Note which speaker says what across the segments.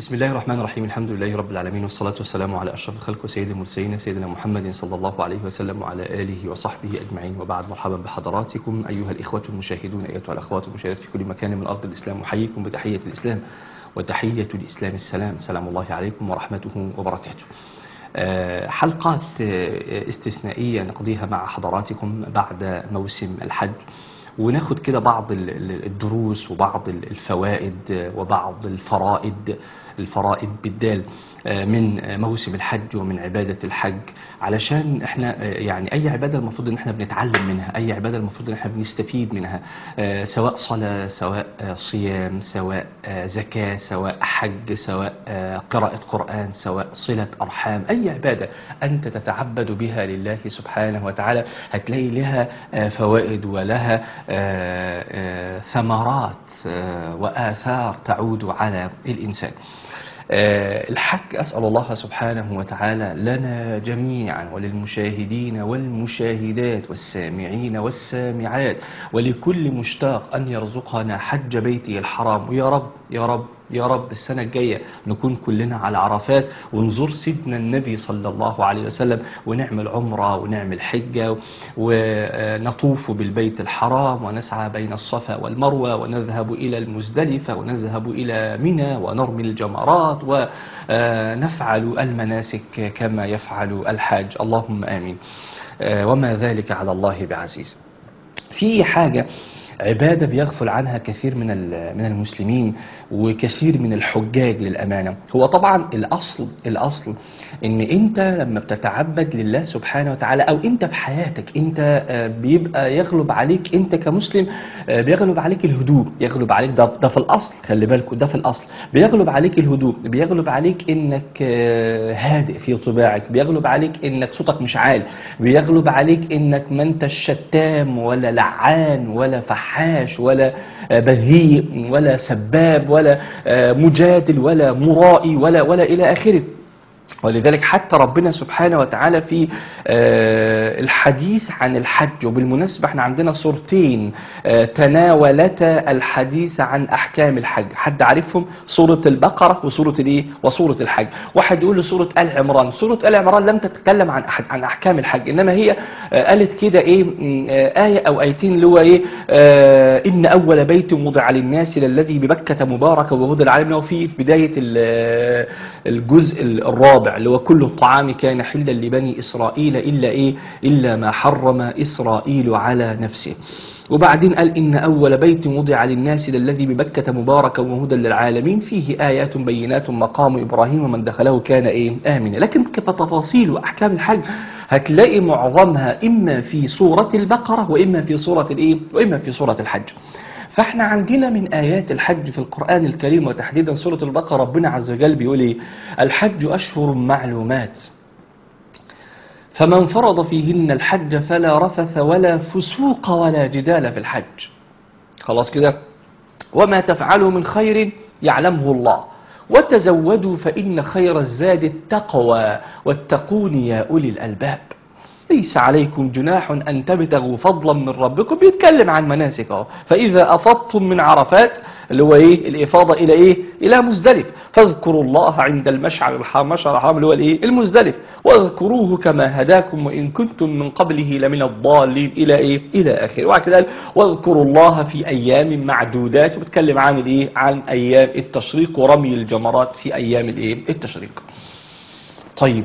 Speaker 1: بسم الله الرحمن الرحيم. الحمد لله رب العالمين، والصلاة والسلام على أشرف الخلق وسيد المرسلين سيدنا محمد صلى الله عليه وسلم وعلى آله وصحبه أجمعين، وبعد. مرحبا بحضراتكم أيها الإخوة المشاهدون، أيتها الأخوات المشاهدات في كل مكان من أرض الإسلام، أحييكم بتحية الإسلام، وتحية الإسلام السلام. سلام الله عليكم ورحمته وبركاته. حلقات استثنائية نقضيها مع حضراتكم بعد موسم الحج، وناخد كده بعض الدروس وبعض الفوائد وبعض الفرائد بالدال من موسم الحج ومن عبادة الحج، علشان احنا يعني اي عبادة المفروض ان احنا بنتعلم منها، اي عبادة المفروض ان احنا بنستفيد منها، سواء صلاة، سواء صيام، سواء زكاة، سواء حج، سواء قراءة قرآن، سواء صلة أرحام. أي عبادة أنت تتعبد بها لله سبحانه وتعالى هتلاقي لها فوائد ولها ثمرات وآثار تعود على الإنسان. الحج أسأل الله سبحانه وتعالى لنا جميعا وللمشاهدين والمشاهدات والسامعين والسامعات ولكل مشتاق أن يرزقنا حج بيته الحرام. ويا رب يا رب يا رب السنة الجاية نكون كلنا على عرفات ونزور سيدنا النبي صلى الله عليه وسلم، ونعمل عمرة ونعمل حجة ونطوف بالبيت الحرام ونسعى بين الصفا والمروة ونذهب إلى المزدلفة ونذهب إلى منى ونرمي الجمرات ونفعل المناسك كما يفعل الحاج. اللهم آمين. وما ذلك على الله بعزيز. في حاجة عبادة بيغفل عنها كثير من المسلمين وكثير من الحجاج للأمانة. هو طبعا الأصل إن أنت لما بتتعبد لله سبحانه وتعالى، أو أنت في حياتك أنت بيبقى يغلب عليك، أنت كمسلم بيغلب عليك الهدوء، يغلب عليك ده في الأصل، خلي بالكم ده في الأصل، بيغلب عليك الهدوء، بيغلب عليك إنك هادئ في طباعك، بيغلب عليك إنك صوتك مش عال، بيغلب عليك إنك ما أنت شتام ولا لعان ولا فحاش ولا بذيء ولا سباب ولا مجادل ولا مرائي ولا إلى آخره. ولذلك حتى ربنا سبحانه وتعالى في الحديث عن الحج، وبالمناسبة احنا عندنا صورتين تناولتا الحديث عن أحكام الحج، حد عارفهم؟ سورة البقرة وسورة الحج. واحد يقول له سورة آل عمران. سورة آل عمران لم تتكلم عن أحكام الحج، إنما هي قالت كده آية أو آيتين اللي هو إن أول بيت وضع للناس للذي ببكة مباركة وهدى للعالمين، وفي بداية الجزء الرابع اللي هو كل الطعام كان حلا لبني إسرائيل إلا ما حرم إسرائيل على نفسه. وبعدين قال إن أول بيت وضع للناس للذي ببكة مباركا وهدى للعالمين فيه آيات بينات مقام إبراهيم ومن دخله كان آمنا. لكن كتفاصيل وأحكام الحج هتلاقي معظمها إما في سورة البقرة وإما في سورة الحج. فاحنا عندنا من آيات الحج في القرآن الكريم وتحديدا سورة البقرة ربنا عز وجل بيقول الحج أشهر معلومات فمن فرض فيهن الحج فلا رفث ولا فسوق ولا جدال في الحج. خلاص كده. وما تفعلوا من خير يعلمه الله وتزودوا فإن خير الزاد التقوى واتقون يا أولي الألباب. ليس عليكم جناح أن تبتغوا فضلا من ربكم. بيتكلم عن مناسك فإذا أفضتم من عرفات اللي هو الإفاضة إلى مزدلف فاذكروا الله عند المشعر الحرام اللي هو المزدلف واذكروه كما هداكم وإن كنتم من قبله لمن الضالين إلى آخره. وبعد كده واذكروا الله في أيام معدودات، وبتكلم عن أيام التشريق ورمي الجمرات في أيام التشريق. طيب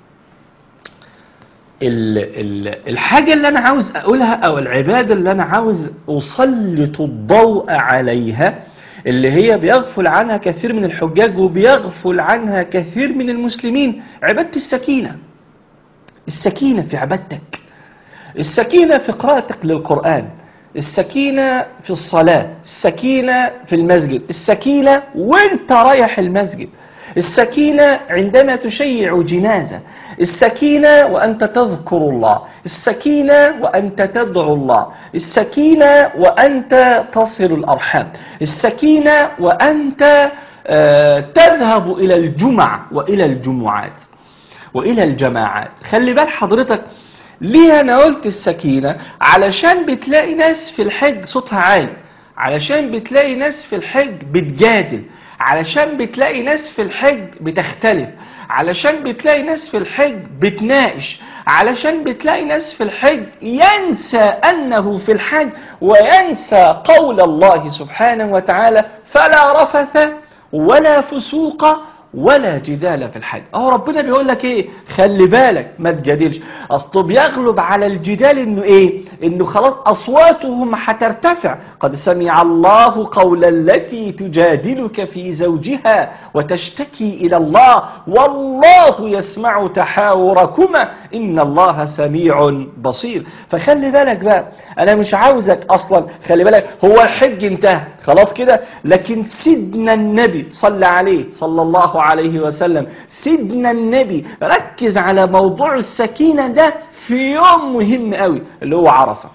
Speaker 1: الحاجة اللي أنا عاوز أقولها أو العبادة اللي أنا عاوز أسلط الضوء عليها اللي هي بيغفل عنها كثير من الحجاج وبيغفل عنها كثير من المسلمين، عبادة السكينة. السكينة في عبادتك، السكينة في قراءتك للقرآن، السكينة في الصلاة، السكينة في المسجد، السكينة وانت رايح المسجد، السكينة عندما تشيع جنازة، السكينة وأنت تذكر الله، السكينة وأنت تدعو الله، السكينة وأنت تصل الأرحام، السكينة وأنت تذهب إلى الجمع وإلى الجمعات وإلى الجماعات. خلي بال حضرتك ليه أنا قلت السكينة؟ علشان بتلاقي ناس في الحج صوتها عالي، علشان بتلاقي ناس في الحج بتجادل، علشان بتلاقي ناس في الحج بتختلف، علشان بتلاقي ناس في الحج بتناقش، علشان بتلاقي ناس في الحج ينسى أنه في الحج وينسى قول الله سبحانه وتعالى فلا رفث ولا فسوق ولا جدال في الحج. اهو ربنا بيقول لك ايه؟ خلي بالك ما تجادلش. اصله بيغلب على الجدال انه ايه؟ انه خلاص اصواتهم هترتفع. قد سمع الله قول التي تجادلك في زوجها وتشتكي الى الله والله يسمع تحاوركما ان الله سميع بصير. فخلي بالك بقى، انا مش عاوزك اصلا، خلي بالك، هو الحج انتهى خلاص كده، لكن سيدنا النبي صلى عليه صلى الله عليه وسلم، سيدنا النبي ركز على موضوع السكينة ده في يوم مهم قوي اللي هو عرفة.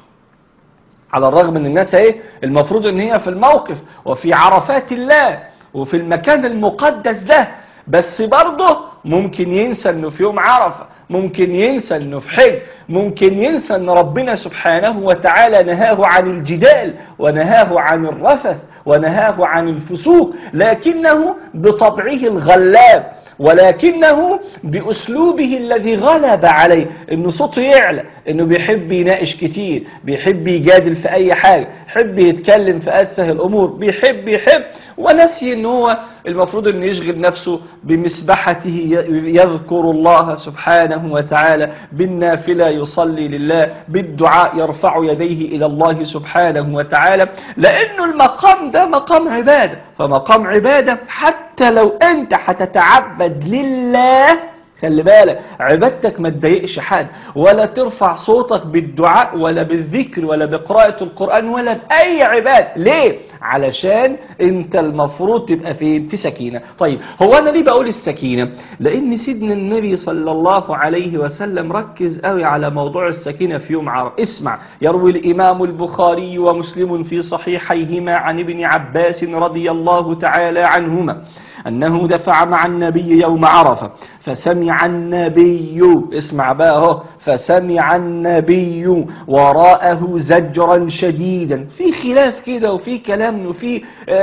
Speaker 1: على الرغم ان الناس ايه المفروض ان هي في الموقف وفي عرفات الله وفي المكان المقدس ده، بس برضه ممكن ينسى انه في يوم عرفة، ممكن ينسى انه في حج، ممكن ينسى ان ربنا سبحانه وتعالى نهاه عن الجدال ونهاه عن الرفث ونهاه عن الفسوق، لكنه بطبعه الغلاب ولكنه بأسلوبه الذي غلب عليه، انه صوته يعلى، انه بيحب يناقش كتير، بيحب يجادل في اي حاجة، بيحب يتكلم في اتفه الامور، بيحب ونسي ان هو المفروض ان يشغل نفسه بمسبحته يذكر الله سبحانه وتعالى، بالنافلة يصلي لله، بالدعاء يرفع يديه الى الله سبحانه وتعالى، لانه المقام ده مقام عبادة. فمقام عبادة حتى لو انت هتتعبد لله، خلي بالك عبادتك ما تضايقش حد، ولا ترفع صوتك بالدعاء ولا بالذكر ولا بقراءة القرآن ولا بأي عبادة. ليه؟ علشان انت المفروض تبقى في سكينة. طيب هو انا ليه بقول السكينة؟ لان سيدنا النبي صلى الله عليه وسلم ركز قوي على موضوع السكينة في يوم عرفة. اسمع، يروي الامام البخاري ومسلم في صحيحيهما عن ابن عباس رضي الله تعالى عنهما أنه دفع مع النبي يوم عرفة فسمع النبي، اسمع بقى اهو، فسمع النبي وراءه زجرا شديدا، في خلاف كده وفي كلام وفي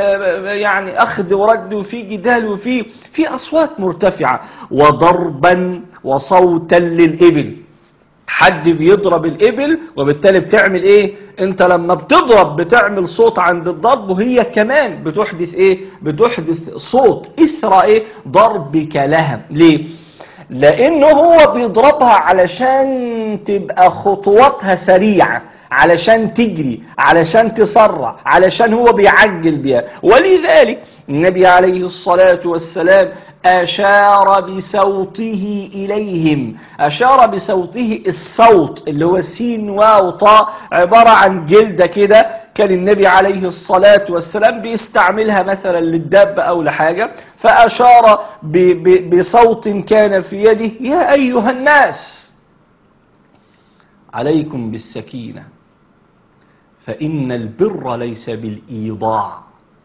Speaker 1: يعني أخذ ورد وفي جدال وفي أصوات مرتفعة، وضربا وصوتا للإبل، حد بيضرب الإبل وبالتالي بتعمل ايه؟ انت لما بتضرب بتعمل صوت عند الضرب، وهي كمان بتحدث ايه؟ بتحدث صوت اثر ايه؟ ضربك لها. ليه؟ لانه هو بيضربها علشان تبقى خطواتها سريعة، علشان تجري، علشان تسرع، علشان هو بيعجل بها. ولذلك النبي عليه الصلاة والسلام أشار بصوته إليهم، أشار بصوته، الصوت اللي هو سين واو طاء عبارة عن جلدة كده، كان النبي عليه الصلاة والسلام بيستعملها مثلا للدابة أو لحاجة، فأشار بصوت كان في يده: يا أيها الناس عليكم بالسكينة فإن البر ليس بالإيضاع.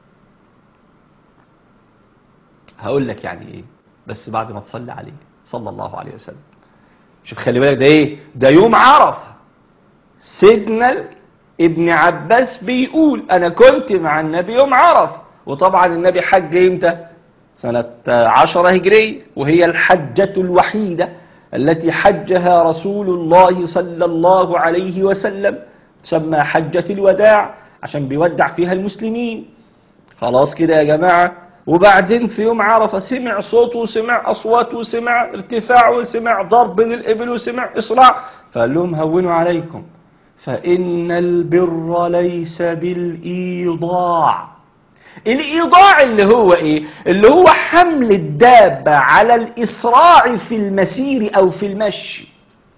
Speaker 1: هقول لك يعني ايه بس بعد ما تصلي عليه صلى الله عليه وسلم. شوف خلي بالك، ده ايه؟ ده يوم عرفة. سيدنا ابن عباس بيقول انا كنت مع النبي يوم عرفة، وطبعا النبي حج امتى؟ سنة 10 هجرية، وهي الحجة الوحيدة التي حجها رسول الله صلى الله عليه وسلم، تسمى حجة الوداع عشان بيودع فيها المسلمين. خلاص كده يا جماعة. وبعدين في يوم عرفة سمع صوت وسمع أصوات وسمع ارتفاع وسمع ضرب للإبل وسمع إسراع، فقال لهم هونوا عليكم فإن البر ليس بالإيضاع. الإيضاع اللي هو إيه؟ اللي هو حمل الدابة على الإسراع في المسير أو في المشي.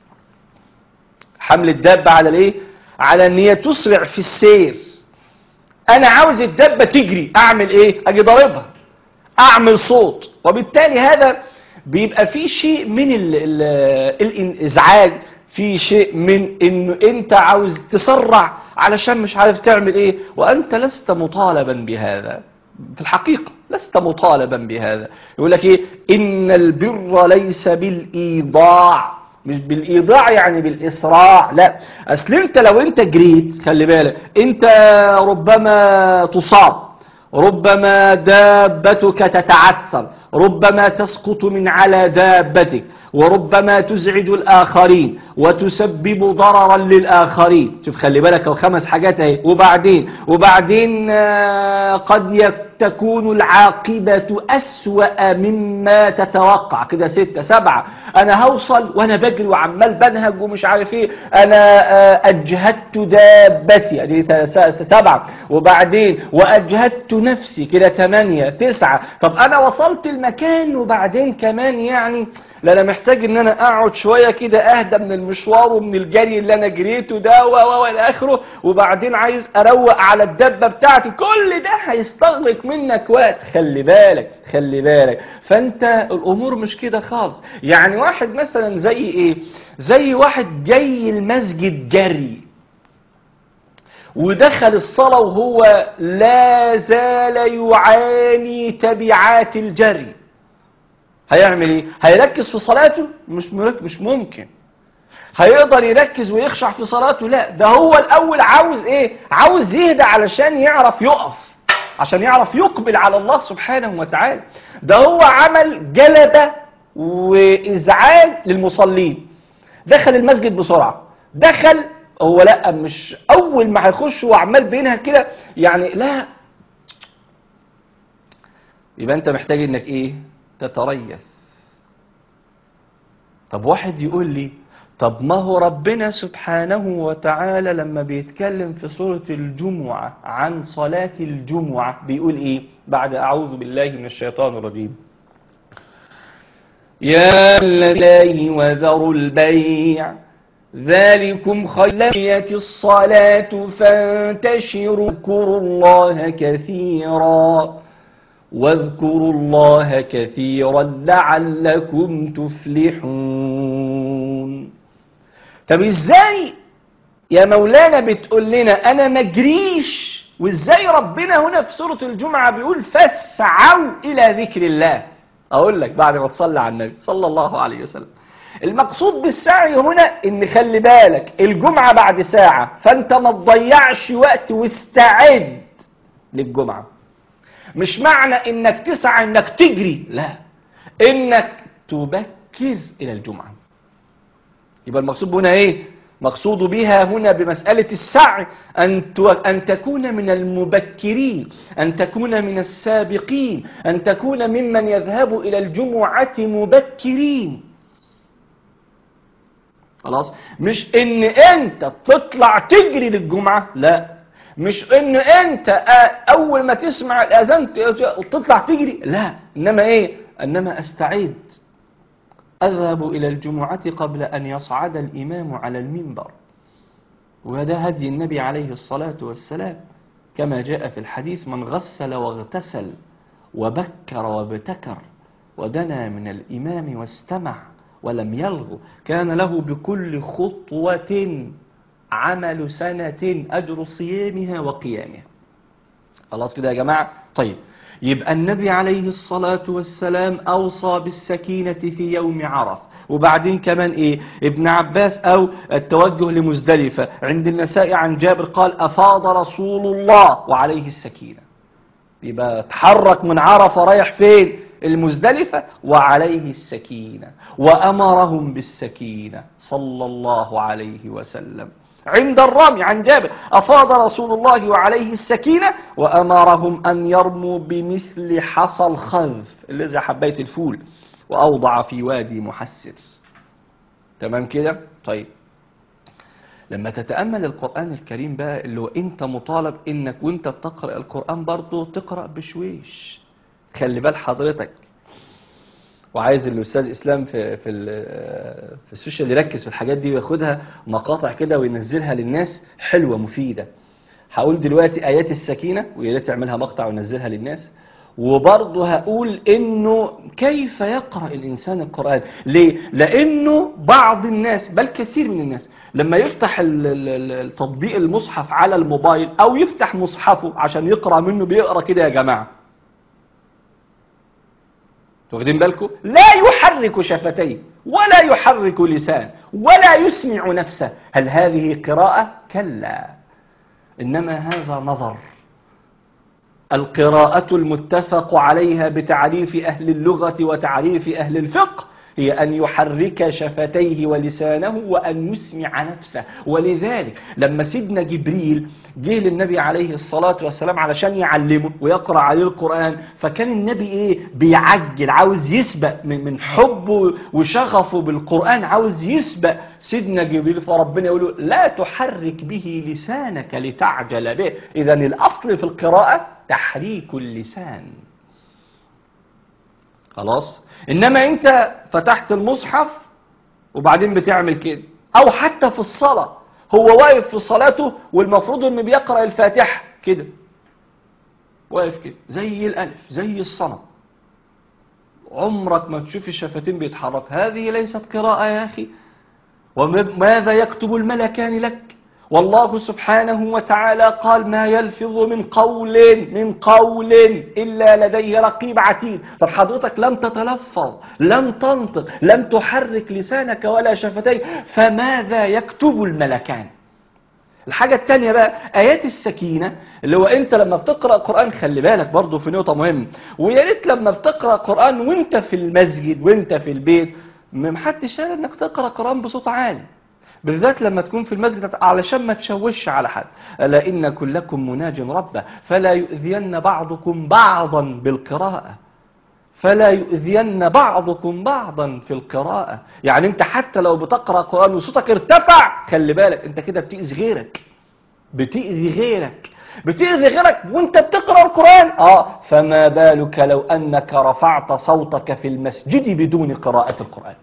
Speaker 1: حمل الدابة على الإيه؟ على أن هي تسرع في السير. أنا عاوز الدابة تجري، أعمل إيه؟ أجي ضاربها، أعمل صوت، وبالتالي هذا بيبقى فيه شيء من الإزعاج، في شيء من إنه أنت عاوز تسرع علشان مش عارف تعمل إيه، وأنت لست مطالبا بهذا. في الحقيقة لست مطالبا بهذا. يقول لك إيه؟ إن البر ليس بالإيضاع، مش بالإيضاع يعني بالإسراع، لا. أصل أنت لو أنت جريت، خلي بالك، أنت ربما تصاب ربما دابتك تتعثر، ربما تسقط من على دابتك، وربما تزعج الآخرين وتسبب ضررا للآخرين. شوف خلي بالك، الخمس حاجات اهي. وبعدين قد تكون العاقبة أسوأ مما تتوقع. كده 6 7. أنا هوصل وأنا بجري وعمال بنهج ومش عارف إيه. أنا أجهدت دابتي، دي 7. وبعدين وأجهدت نفسي، كده 8 9. طب أنا وصلت المكان وبعدين كمان يعني لا، أنا محتاج إن أنا أقعد شوية كده أهدى من المشوار ومن الجري اللي أنا جريته ده والى آخره، وبعدين عايز أروق على الدبة بتاعتي. كل ده هيستغرق منك وقت. خلي بالك. فأنت الأمور مش كده خالص. يعني واحد مثلا زي إيه؟ زي واحد جاي المسجد جري ودخل الصلاة وهو لا زال يعاني تبعات الجري. هيعمل ايه؟ هيركز في صلاته؟ مش ممكن. هيقدر يركز ويخشع في صلاته؟ لا. ده هو الاول عاوز ايه؟ عاوز يهدى علشان يعرف يقف، عشان يعرف يقبل على الله سبحانه وتعالى. ده هو عمل جلبة وازعاج للمصلين. دخل المسجد بسرعة، دخل هو لا، مش اول ما هيخش وعمال بينها كده يعني، لا. يبقى انت محتاج انك ايه؟ تتريث. طب واحد يقول لي، طب ما هو ربنا سبحانه وتعالى لما بيتكلم في سورة الجمعة عن صلاة الجمعة بيقول ايه بعد أعوذ بالله من الشيطان الرجيم؟ يا الله وذروا البيع ذلكم خير الصلاة فانتشروا واذكروا الله كثيرا لعلكم تفلحون. طب ازاي يا مولانا بتقول لنا انا ما اجريش، وازاي ربنا هنا في سورة الجمعة بيقول فاسعوا الى ذكر الله؟ اقول لك بعد ما تصلي على النبي صلى الله عليه وسلم. المقصود بالسعي هنا ان خلي بالك الجمعة بعد ساعة، فانت ما تضيعش وقت واستعد للجمعة. مش معنى انك تسعى انك تجري، لا، انك تبكر الى الجمعة. يبقى المقصود هنا ايه؟ مقصود بها هنا بمسألة السعي أن تكون من المبكرين، أن تكون من السابقين، أن تكون ممن يذهب إلى الجمعة مبكرين. خلاص؟ مش إن أنت تطلع تجري للجمعة، لا. مش إن أنت أول ما تسمع الأذان تطلع تجري، لا. إنما إيه؟ إنما أستعد، أذهب إلى الجمعة قبل أن يصعد الإمام على المنبر. وهذا هدي النبي عليه الصلاة والسلام كما جاء في الحديث: من غسل واغتسل وبكر وابتكر ودنا من الإمام واستمع ولم يلغ كان له بكل خطوة عمل سنة أجر صيامها وقيامها. خلاص كده يا جماعة؟ طيب، يبقى النبي عليه الصلاة والسلام أوصى بالسكينة في يوم عرفة. وبعدين كمان إيه؟ ابن عباس أو التوجه لمزدلفة عند النساء عن جابر قال: أفاض رسول الله وعليه السكينة. يبقى تحرك من عرفة رايح فين؟ المزدلفة وعليه السكينة، وأمرهم بالسكينة صلى الله عليه وسلم. عند الرمي عن جابر: أفاض رسول الله وعليه السكينة وأمرهم أن يرموا بمثل حصى الخذف اللي زي حباية الفول وأوضع في وادي محسر. تمام كده؟ طيب، لما تتأمل القرآن الكريم بقى، اللي هو أنت مطالب إنك وأنت بتقرأ القرآن برضه تقرأ بشويش. خلي بال حضرتك، وعايز الأستاذ إسلام في السوشيال يركز في الحاجات دي وياخدها مقاطع كده وينزلها للناس حلوة مفيدة. هقول دلوقتي آيات السكينة ويا ريت تعملها مقطع وينزلها للناس، وبرضه هقول إنه كيف يقرأ الإنسان القرآن. ليه؟ لأنه بعض الناس بل كثير من الناس لما يفتح التطبيق المصحف على الموبايل أو يفتح مصحفه عشان يقرأ منه بيقرأ كده يا جماعة، واخدين بالكم؟ لا يحرك شفتيه ولا يحرك لسان ولا يسمع نفسه. هل هذه قراءة؟ كلا، إنما هذا نظر. القراءة المتفق عليها بتعريف أهل اللغة وتعريف أهل الفقه هي أن يحرك شفتيه ولسانه وأن يسمع نفسه. ولذلك لما سيدنا جبريل جه للنبي عليه الصلاة والسلام علشان يعلمه ويقرأ عليه القرآن، فكان النبي بيعجل، عاوز يسبق من حبه وشغفه بالقرآن، عاوز يسبق سيدنا جبريل، فربنا يقول له لا تحرك به لسانك لتعجل به. إذن الأصل في القراءة تحريك اللسان. خلاص؟ إنما أنت فتحت المصحف وبعدين بتعمل كده، أو حتى في الصلاة هو واقف في صلاته والمفروض إنه بيقرأ الفاتحة كده، واقف كده زي الألف زي الصنم، عمرك ما تشوف الشفتين بيتحرك. هذه ليست قراءة يا أخي. وماذا يكتب الملكان لك؟ والله سبحانه وتعالى قال ما يلفظ من قول إلا لديه رقيب عتيد. طب حضرتك لم تتلفظ، لم تنطق، لم تحرك لسانك ولا شفتيك، فماذا يكتب الملكان؟ الحاجة التانية بقى آيات السكينة، اللي هو أنت لما بتقرأ قرآن، خلي بالك برضو في نقطة مهمة، ويا ريت لما بتقرأ قرآن وأنت في المسجد وأنت في البيت محدش قال إنك تقرأ قرآن بصوت عالي، بالذات لما تكون في المسجد علشان ما تشوش على حد. ألا إن كلكم مناج ربه فلا يؤذين بعضكم بعضا بالقراءة، فلا يؤذين بعضكم بعضا في القراءة. يعني انت حتى لو بتقرأ قرآن وصوتك ارتفع، خلي بالك انت كده بتأذي غيرك، بتأذي غيرك وانت بتقرأ القرآن. فما بالك لو أنك رفعت صوتك في المسجد بدون قراءة القرآن.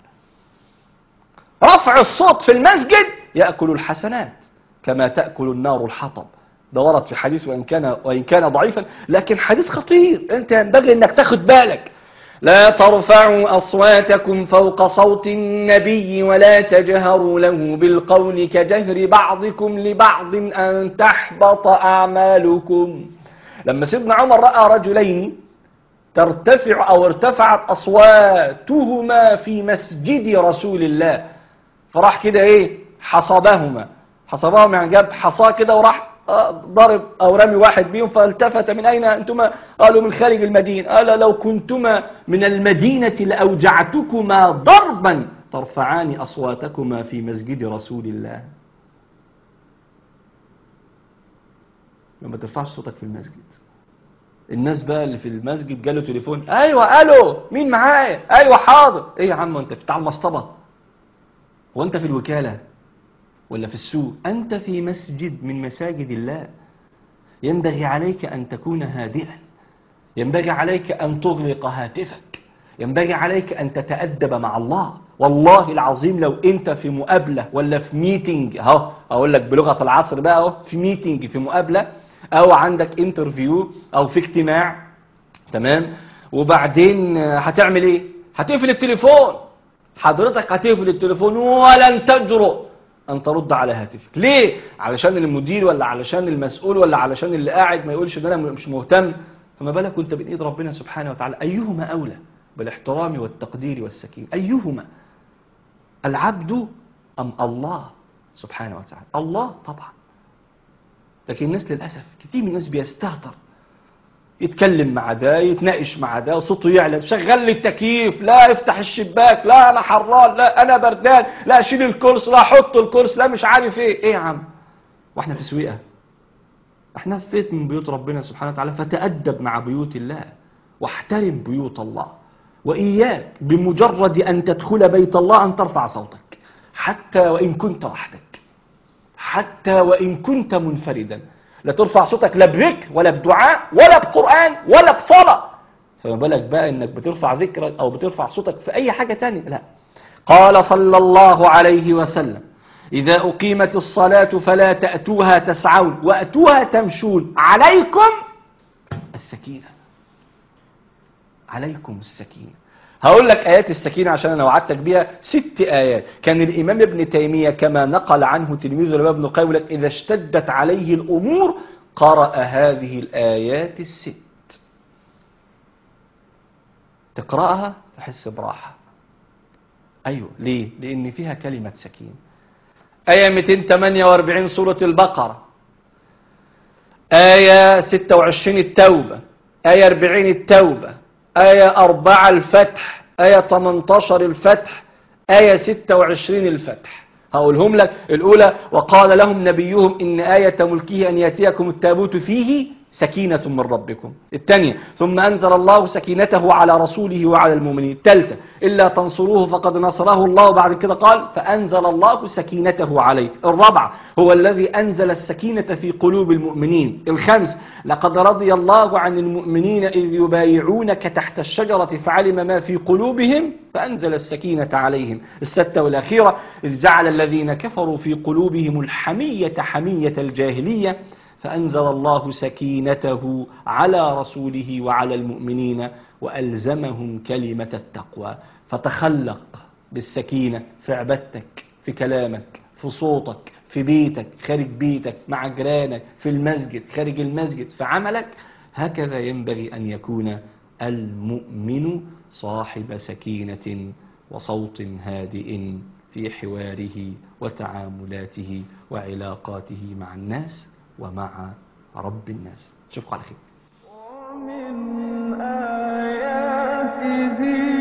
Speaker 1: رفع الصوت في المسجد يأكل الحسنات كما تأكل النار الحطب. ده ورد في حديث وإن كان ضعيفا، لكن حديث خطير، انت ينبغي انك تاخد بالك. لا ترفعوا أصواتكم فوق صوت النبي ولا تجهروا له بالقول كجهر بعضكم لبعض أن تحبط أعمالكم. لما سيدنا عمر رأى رجلين ترتفع أو ارتفعت أصواتهما في مسجد رسول الله، فراح كده حصبهما يعني جاب حصاه كده وراح ضرب أو رمي واحد بيهم، فالتفت من أين أنتما؟ قالوا من خارج المدينة. قال لو كنتما من المدينة لأوجعتكما ضربا ترفعان أصواتكما في مسجد رسول الله. لما ترفعش صوتك في المسجد. الناس بقى اللي في المسجد جاله تليفون، أيوة ألو مين معايا؟ أيوة حاضر. إيه يا عم أنت بتاع المصطبة؟ وأنت في الوكالة ولا في السوق؟ أنت في مسجد من مساجد الله، ينبغي عليك أن تكون هادئا، ينبغي عليك أن تغلق هاتفك، ينبغي عليك أن تتأدب مع الله. والله العظيم لو أنت في مقابلة ولا في ميتنج، أقول لك بلغة العصر بقى، في ميتنج، في مقابلة، أو عندك انترفيو أو في اجتماع، تمام، وبعدين هتعمل إيه؟ هتقفل التليفون. حضرتك هتقفل التليفون ولن تجرؤ أن ترد على هاتفك. ليه؟ علشان المدير ولا علشان المسؤول ولا علشان اللي قاعد ما يقولش ان انا مش مهتم. فما بالك وانت بين ايد ربنا سبحانه وتعالى؟ أيهما أولى بالاحترام والتقدير والسكين؟ أيهما؟ العبد أم الله سبحانه وتعالى؟ الله طبعا. لكن الناس للأسف كتير من الناس بيستهتر، يتكلم مع ده، يتناقش مع ده، وصوته يعلى، شغل لي التكييف، لا افتح الشباك، لا انا حران، لا انا بردان، لا شيل الكرسي، لا حط الكرسي، لا مش عارف ايه يا عم؟ واحنا في سويقة؟ احنا في بيت من بيوت ربنا سبحانه وتعالى. فتأدب مع بيوت الله واحترم بيوت الله، وإياك بمجرد أن تدخل بيت الله أن ترفع صوتك، حتى وإن كنت وحدك، حتى وإن كنت منفردا. لا ترفع صوتك لا بذكر ولا بدعاء ولا بقرآن ولا بصلاة، فما بالك بقى انك بترفع ذكرك او بترفع صوتك في اي حاجة تانية؟ لا. قال صلى الله عليه وسلم إذا أقيمت الصلاة فلا تأتوها تسعون وأتوها تمشون، عليكم السكينة، عليكم السكينة. هقول لك آيات السكينة عشان أنا وعدتك بيها 6 آيات. كان الإمام ابن تيمية كما نقل عنه تلميذه الإمام ابن القيم لك إذا اشتدت عليه الأمور قرأ هذه الآيات 6. تقرأها تحس براحة. أيوة، ليه؟ لأن فيها كلمة سكين. آية 248 سورة البقرة، آية 26 التوبة، آية 40 التوبة، آية 4 الفتح، آية 18 الفتح، آية 26 الفتح. هقولهم لك. الأولى: وقال لهم نبيهم إن آية ملكه أن يأتيكم التابوت فيه سكينة من ربكم. الثانية: ثم أنزل الله سكينته على رسوله وعلى المؤمنين. الثالثة: إلا تنصروه فقد نصره الله. بعد كده قال: فأنزل الله سكينته عليه. الرابعة: هو الذي أنزل السكينة في قلوب المؤمنين. الخامس: لقد رضي الله عن المؤمنين إذ يبايعونك تحت الشجرة فعلم ما في قلوبهم فأنزل السكينة عليهم. الستة والأخيرة: إذ جعل الذين كفروا في قلوبهم الحمية حمية الجاهلية فأنزل الله سكينته على رسوله وعلى المؤمنين وألزمهم كلمة التقوى. فتخلق بالسكينة في عبادتك، في كلامك، في صوتك، في بيتك، خارج بيتك، مع جيرانك، في المسجد، خارج المسجد، في عملك. هكذا ينبغي أن يكون المؤمن صاحب سكينة وصوت هادئ في حواره وتعاملاته وعلاقاته مع الناس ومع رب الناس. اشوفكم على خير.
Speaker 2: ومن آياته